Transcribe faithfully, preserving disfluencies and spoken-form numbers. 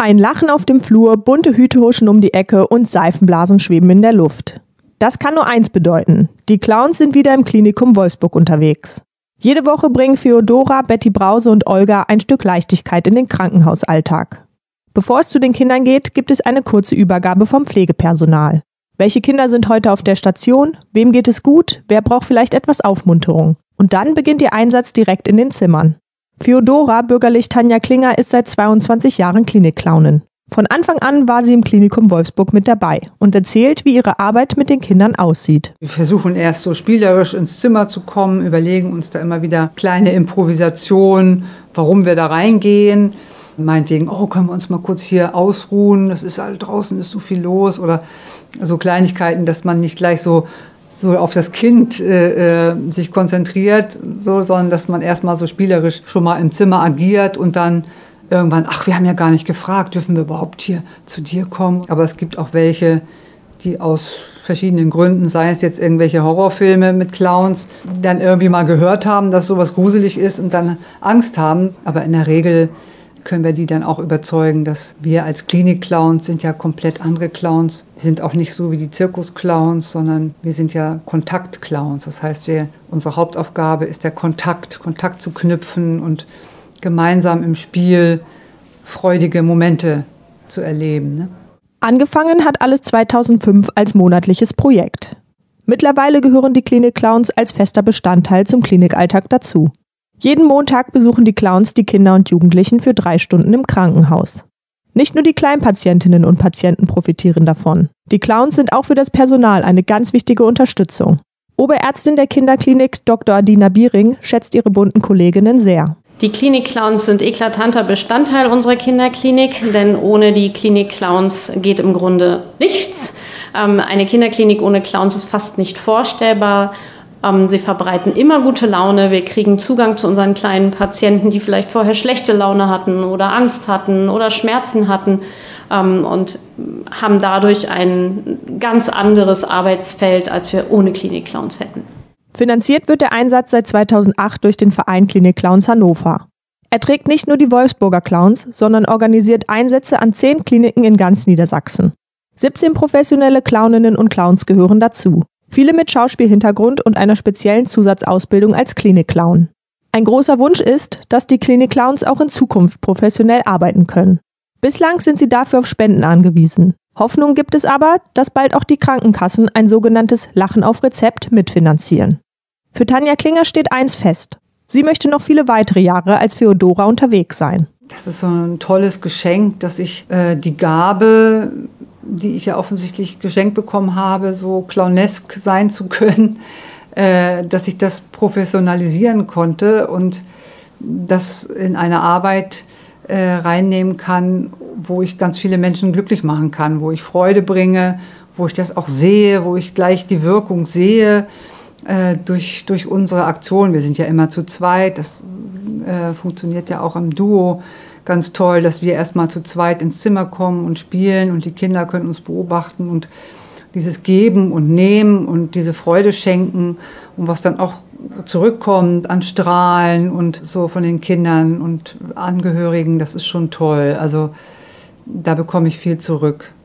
Ein Lachen auf dem Flur, bunte Hüte huschen um die Ecke und Seifenblasen schweben in der Luft. Das kann nur eins bedeuten: Die Clowns sind wieder im Klinikum Wolfsburg unterwegs. Jede Woche bringen Feodora, Betty Brause und Olga ein Stück Leichtigkeit in den Krankenhausalltag. Bevor es zu den Kindern geht, gibt es eine kurze Übergabe vom Pflegepersonal. Welche Kinder sind heute auf der Station? Wem geht es gut? Wer braucht vielleicht etwas Aufmunterung? Und dann beginnt ihr Einsatz direkt in den Zimmern. Feodora, bürgerlich Tanja Klinger, ist seit zweiundzwanzig Jahren Klinikclownin. Von Anfang an war sie im Klinikum Wolfsburg mit dabei und erzählt, wie ihre Arbeit mit den Kindern aussieht. Wir versuchen erst so spielerisch ins Zimmer zu kommen, überlegen uns da immer wieder kleine Improvisationen, warum wir da reingehen. Meinetwegen, oh, können wir uns mal kurz hier ausruhen, das ist halt draußen, ist so viel los. Oder so Kleinigkeiten, dass man nicht gleich so, so auf das Kind äh, äh, sich konzentriert, so, sondern dass man erstmal so spielerisch schon mal im Zimmer agiert und dann irgendwann, ach, wir haben ja gar nicht gefragt, dürfen wir überhaupt hier zu dir kommen? Aber es gibt auch welche, die aus verschiedenen Gründen, sei es jetzt irgendwelche Horrorfilme mit Clowns, die dann irgendwie mal gehört haben, dass sowas gruselig ist und dann Angst haben. Aber in der Regel können wir die dann auch überzeugen, dass wir als Klinik-Clowns sind ja komplett andere Clowns. Wir sind auch nicht so wie die Zirkus-Clowns, sondern wir sind ja Kontakt-Clowns. Das heißt, wir, unsere Hauptaufgabe ist der Kontakt, Kontakt zu knüpfen und gemeinsam im Spiel freudige Momente zu erleben. Ne? Angefangen hat alles zweitausendfünf als monatliches Projekt. Mittlerweile gehören die Klinik-Clowns als fester Bestandteil zum Klinikalltag dazu. Jeden Montag besuchen die Clowns die Kinder und Jugendlichen für drei Stunden im Krankenhaus. Nicht nur die Kleinpatientinnen und Patienten profitieren davon. Die Clowns sind auch für das Personal eine ganz wichtige Unterstützung. Oberärztin der Kinderklinik Doktor Adina Biering schätzt ihre bunten Kolleginnen sehr. Die Klinik-Clowns sind eklatanter Bestandteil unserer Kinderklinik, denn ohne die Klinik-Clowns geht im Grunde nichts. Ähm, eine Kinderklinik ohne Clowns ist fast nicht vorstellbar. Ähm, sie verbreiten immer gute Laune. Wir kriegen Zugang zu unseren kleinen Patienten, die vielleicht vorher schlechte Laune hatten oder Angst hatten oder Schmerzen hatten ähm, und haben dadurch ein ganz anderes Arbeitsfeld, als wir ohne Klinik-Clowns hätten. Finanziert wird der Einsatz seit zweitausendacht durch den Verein Klinik-Clowns Hannover. Er trägt nicht nur die Wolfsburger Clowns, sondern organisiert Einsätze an zehn Kliniken in ganz Niedersachsen. siebzehn professionelle Clowninnen und Clowns gehören dazu. Viele mit Schauspielhintergrund und einer speziellen Zusatzausbildung als Klinik-Clown. Ein großer Wunsch ist, dass die Klinik-Clowns auch in Zukunft professionell arbeiten können. Bislang sind sie dafür auf Spenden angewiesen. Hoffnung gibt es aber, dass bald auch die Krankenkassen ein sogenanntes Lachen auf Rezept mitfinanzieren. Für Tanja Klinger steht eins fest: Sie möchte noch viele weitere Jahre als Feodora unterwegs sein. Das ist so ein tolles Geschenk, dass ich äh, die Gabe, die ich ja offensichtlich geschenkt bekommen habe, so clownesk sein zu können, äh, dass ich das professionalisieren konnte und das in eine Arbeit äh, reinnehmen kann, wo ich ganz viele Menschen glücklich machen kann, wo ich Freude bringe, wo ich das auch sehe, wo ich gleich die Wirkung sehe äh, durch, durch unsere Aktion. Wir sind ja immer zu zweit, das äh, funktioniert ja auch im Duo ganz toll, dass wir erstmal zu zweit ins Zimmer kommen und spielen und die Kinder können uns beobachten und dieses Geben und Nehmen und diese Freude schenken und was dann auch zurückkommt an Strahlen und so von den Kindern und Angehörigen, das ist schon toll. Also da bekomme ich viel zurück.